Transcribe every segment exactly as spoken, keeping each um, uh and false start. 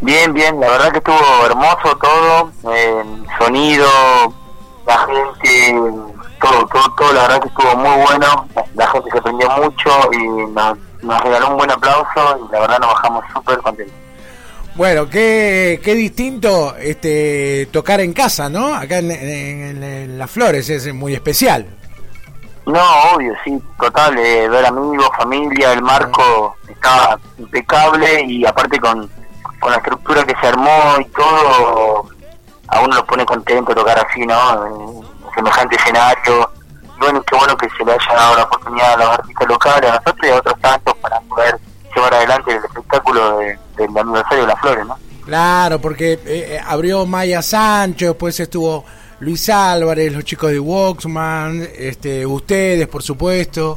Bien, bien, la verdad que estuvo hermoso todo, eh, sonido, la gente, todo, todo, todo, la verdad que estuvo muy bueno, la, la gente se prendió mucho y nos, nos regaló un buen aplauso y la verdad nos bajamos súper contentos. Bueno, qué, qué distinto este tocar en casa, ¿no? Acá en, en, en Las Flores es muy especial. No, obvio, sí, total, eh, ver amigos, familia, el marco estaba impecable y aparte con, con la estructura que se armó y todo, a uno lo pone contento tocar así, ¿no? En semejante escenario. Bueno, qué bueno que se le haya dado la oportunidad a los artistas locales, a nosotros y a otros tantos para poder llevar adelante el espectáculo de, del aniversario de Las Flores, ¿no? Claro, porque eh, abrió Maya Sancho, después estuvo Luis Álvarez, los chicos de Walkman, este, ustedes, por supuesto.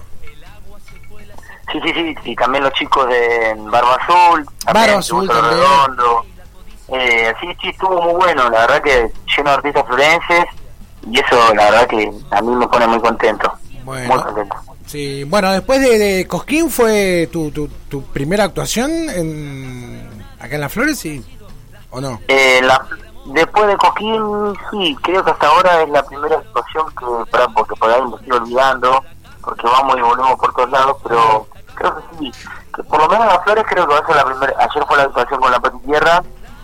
Sí, sí, sí, y también los chicos de Barba Azul, Barba Azul también. Redondo. Eh, sí, sí, estuvo muy bueno, la verdad que lleno de artistas florenses y eso la verdad que a mí me pone muy contento, bueno, muy contento. Sí, bueno, después de, de Cosquín fue tu, tu, tu primera actuación en, acá en Las Flores, ¿sí? ¿O no? Eh, la, después de Cosquín, sí, creo que hasta ahora es la primera actuación que, para, porque por ahí me estoy olvidando, porque vamos y volvemos por todos lados, pero creo que sí, que por lo menos en Las Flores creo que va a ser la primera. Ayer fue la actuación con La Pati Tierra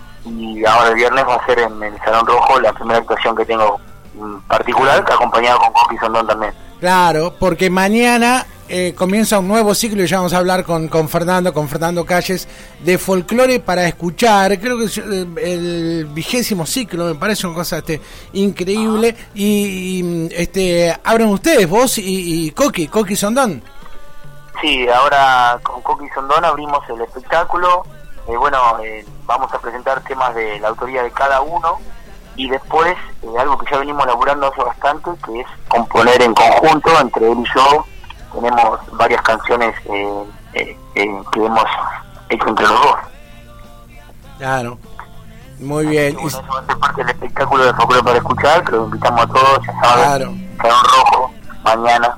y ahora el viernes va a ser en el Salón Rojo la primera actuación que tengo en particular, que acompañado con Coqui Sondón también. Claro, porque mañana eh, comienza un nuevo ciclo y ya vamos a hablar con, con Fernando, con Fernando Calles, de folclore para escuchar. Creo que es el, el vigésimo ciclo, me parece una cosa este, increíble. Y, y este abren ustedes, vos y, y Coqui, Coqui Sondón. Sí, ahora con Coqui Sondón abrimos el espectáculo. Eh, bueno, eh, vamos a presentar temas de la autoría de cada uno. Y después, eh, algo que ya venimos laburando hace bastante, que es componer en conjunto, entre él y yo. Tenemos varias canciones eh, eh, eh, que hemos hecho entre los dos. Claro, muy bien. Bueno, eso va a ser parte del espectáculo de Folclore para escuchar, que lo invitamos a todos, ya saben, claro. Salón Rojo, mañana.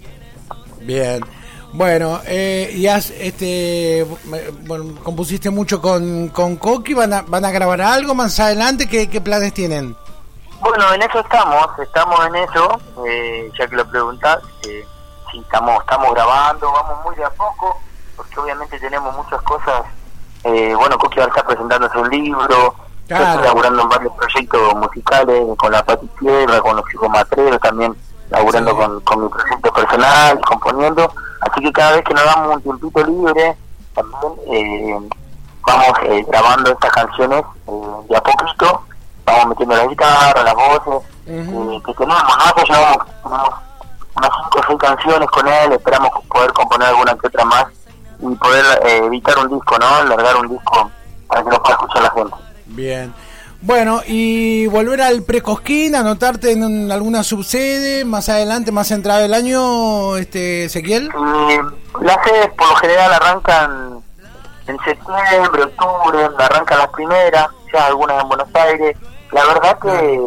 Bien. Bueno, eh, y has, este, bueno, compusiste mucho con, con Coqui, ¿van a, van a grabar algo más adelante? ¿Qué, qué planes tienen? Bueno, en eso estamos, estamos en eso, eh, ya que lo preguntás, eh, sí, estamos, estamos grabando, vamos muy de a poco, porque obviamente tenemos muchas cosas, eh, bueno, Coqui va a estar presentándose un libro, claro. Yo estoy laburando en varios proyectos musicales, con La Pati Tierra, con los chicos matreros también, laburando sí. con, con mi proyecto personal, componiendo. Así que cada vez que nos damos un tiempito libre, también eh, vamos eh, grabando estas canciones eh, de a poquito, vamos metiendo la guitarra, las voces, uh-huh. eh, que tenemos, nosotros llevamos tenemos unas cinco o seis canciones con él, esperamos poder componer alguna que otra más y poder eh, editar un disco, ¿no? Largar un disco para que lo pueda escuchar la gente. Bien. Bueno, y volver al Precosquín, anotarte en un, alguna subsede más adelante, más entrada del año, este Ezequiel. Eh, las sedes por lo general arrancan en septiembre, octubre, arrancan las primeras, ya algunas en Buenos Aires. La verdad que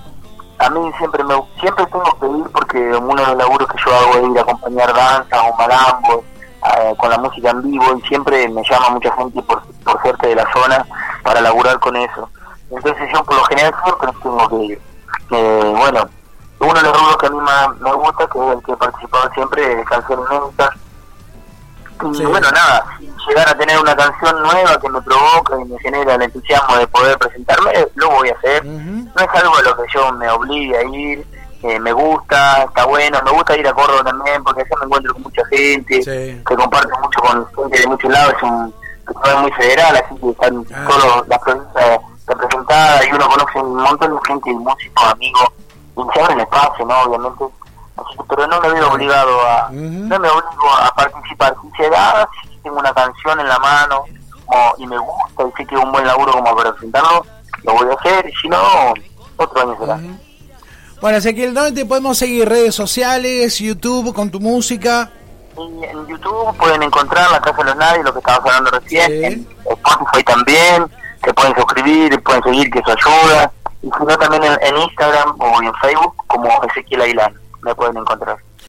a mí siempre me siempre tengo que ir porque uno de los laburos que yo hago es ir a acompañar danza o malambos eh, con la música en vivo y siempre me llama mucha gente por, por suerte de la zona para laburar con eso. Entonces yo por lo general siempre tengo que ir. Eh, bueno, uno de los rubros que a mí más me gusta, que es el que he participado siempre, es canciones inéditas. Y sí. Bueno, nada, llegar a tener una canción nueva que me provoca y me genera el entusiasmo de poder presentarme, lo voy a hacer. Uh-huh. No es algo a lo que yo me obligue a ir, eh, me gusta, está bueno, me gusta ir a Córdoba también, porque allá me encuentro con mucha gente, sí. que comparte mucho con gente de muchos lados, es un es muy federal, así que están ah. todas las provincias representada y uno conoce un montón de gente, músicos, amigos, y se abre el espacio, ¿no? Obviamente, así que, pero no me veo obligado a, uh-huh. no me obligo a participar. Si se da, si tengo una canción en la mano como, y me gusta y sé que es un buen laburo como para presentarlo, lo voy a hacer, y si no, otro año será. Uh-huh. Bueno, Ezequiel, ¿dónde te podemos seguir? ¿Redes sociales, YouTube, con tu música? Y en YouTube pueden encontrar La Casa de los Nadie, lo que estabas hablando recién, sí. En Spotify también. Se pueden suscribir, pueden seguir, que eso ayuda. Y si no, también en, en Instagram o en Facebook, como Ezequiel Aguilar, me pueden encontrar.